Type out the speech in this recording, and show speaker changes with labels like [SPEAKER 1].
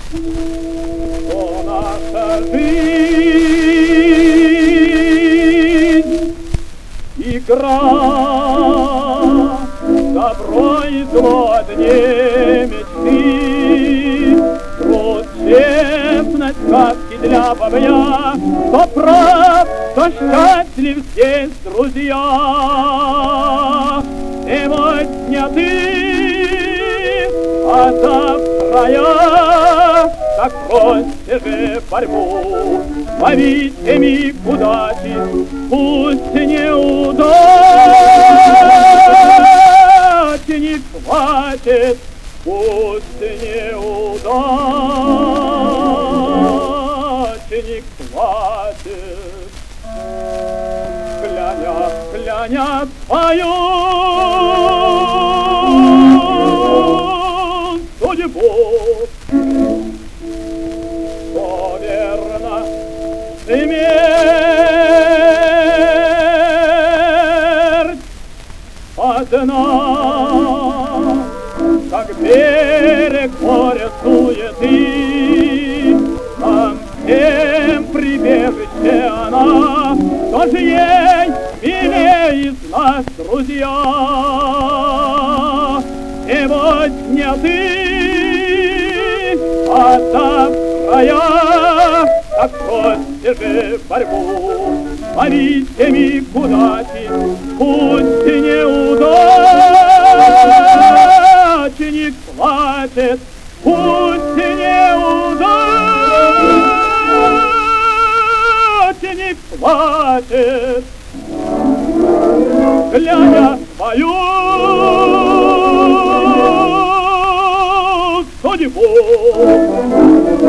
[SPEAKER 1] Что наша жизнь — игра, добро и зло дне мечты, труд, честность, сказки для бобря, кто прав, кто счастлив здесь, друзья. Сегодня ты, а завтра я, так бросьте же борьбу, ловите миг удачи, пусть неудачи не хватит, пусть неудачи не хватит. Кляня свою судьбу, что верно смерть одна, как берег моря суеты, там всем прибежище она, тоже ей милее из нас, друзья. Сегодня ты, а завтра я, так бросьте же борьбу, ловите миг удачи, пусть неудачи не хватит, пусть неудачи не хватит. Глядя свою судьбу.